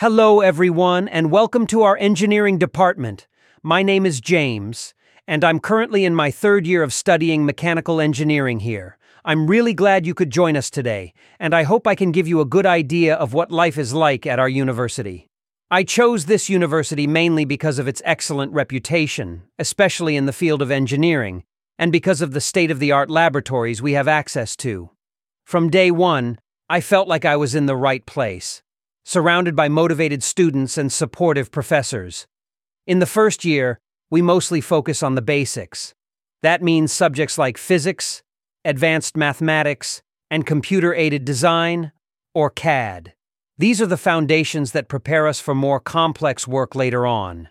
Hello, everyone, and welcome to our engineering department. My name is James, and I'm currently in my third year of studying mechanical engineering here. I'm really glad you could join us today, and I hope I can give you a good idea of what life is like at our university. I chose this university mainly because of its excellent reputation, especially in the field of engineering, and because of the state-of-the-art laboratories we have access to. From day one, I felt like I was in the right place, surrounded by motivated students and supportive professors. In the first year, we mostly focus on the basics. That means subjects like physics, advanced mathematics, and computer-aided design, or CAD. These are the foundations that prepare us for more complex work later on.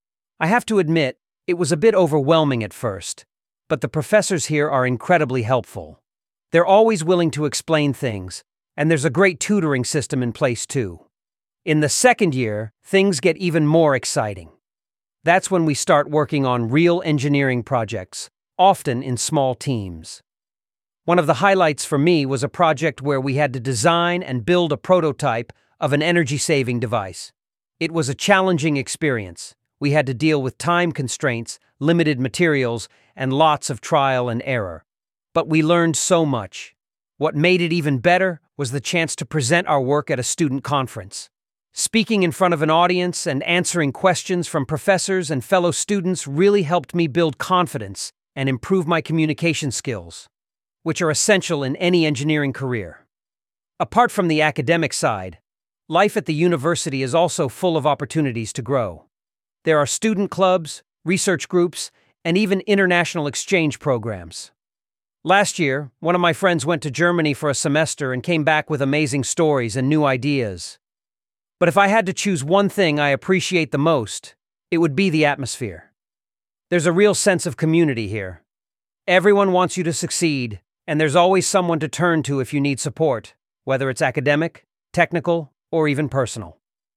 I have to admit, it was a bit overwhelming at first, but the professors here are incredibly helpful. They're always willing to explain things, and there's a great tutoring system in place too. In the second year, things get even more exciting. That's when we start working on real engineering projects, often in small teams. One of the highlights for me was a project where we had to design and build a prototype of an energy-saving device. It was a challenging experience. We had to deal with time constraints, limited materials, and lots of trial and error. But we learned so much. What made it even better was the chance to present our work at a student conference. Speaking in front of an audience and answering questions from professors and fellow students really helped me build confidence and improve my communication skills, which are essential in any engineering career. Apart from the academic side, life at the university is also full of opportunities to grow. There are student clubs, research groups, and even international exchange programs. Last year, one of my friends went to Germany for a semester and came back with amazing stories and new ideas. But if I had to choose one thing I appreciate the most, it would be the atmosphere. There's a real sense of community here. Everyone wants you to succeed, and there's always someone to turn to if you need support, whether it's academic, technical, or even personal.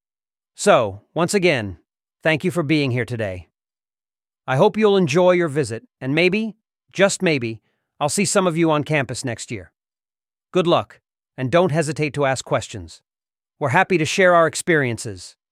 So, once again, thank you for being here today. I hope you'll enjoy your visit, and maybe, just maybe, I'll see some of you on campus next year. Good luck, and don't hesitate to ask questions. We're happy to share our experiences,